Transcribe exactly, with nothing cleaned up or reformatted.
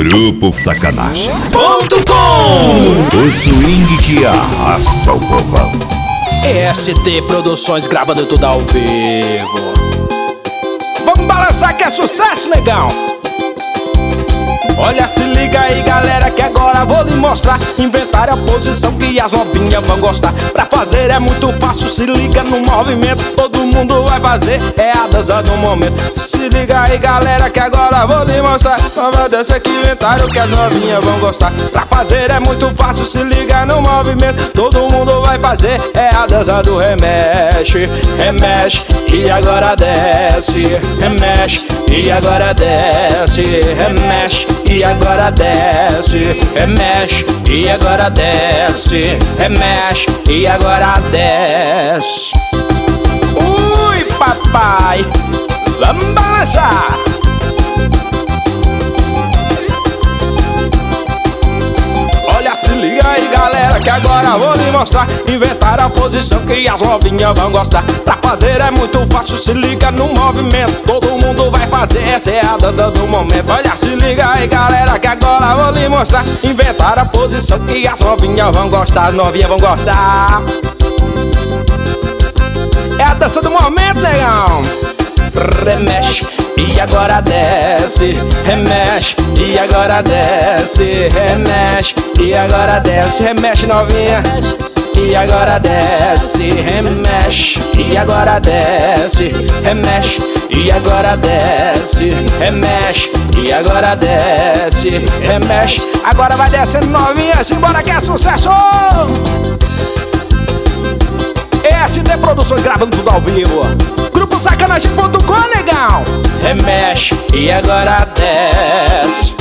Grupo Sacanagem ponto com. O swing que arrasta o povão. E S T Produções gravando tudo ao vivo. Vamos balançar que é sucesso, negão. Olha, se liga aí, galera, que agora vou lhe mostrar. Inventar a posição que as novinhas vão gostar. Pra fazer é muito fácil, se liga no movimento. Todo mundo vai fazer, é a dança do momento. Se liga aí, galera, que agora vou lhe mostrar. Nova dança que inventaram que as novinhas vão gostar. Pra fazer é muito fácil, se liga no movimento. Todo mundo vai fazer, é a dança do remexe. Remexe, e agora desce. Remexe, e agora desce. Remexe, e agora desce, remexe, e agora desce, remexe, e agora desce. Ui, papai, vamos balançar. Olha, se liga aí, galera, que agora vou lhe mostrar. Inventar a posição que as novinhas vão gostar. Pra fazer é muito fácil, se liga no movimento. Todo mundo vai fazer, essa é a dança do momento. Olha, se liga aí, galera, que agora vou lhe mostrar. Inventar a posição que as novinhas vão gostar. As novinhas vão gostar. É a dança do momento, negão. Remexe, e agora desce. Remexe, e agora desce. Remexe, e agora desce. Remexe, novinha, e agora desce. Remexe, e agora desce. Remexe, e agora desce. Remexe, e agora desce. Remexe, agora vai descendo, novinha. Simbora que é sucesso. E S T Produções gravando tudo ao vivo. Grupo Sacanagem ponto com, negão. Remexe, e agora desce.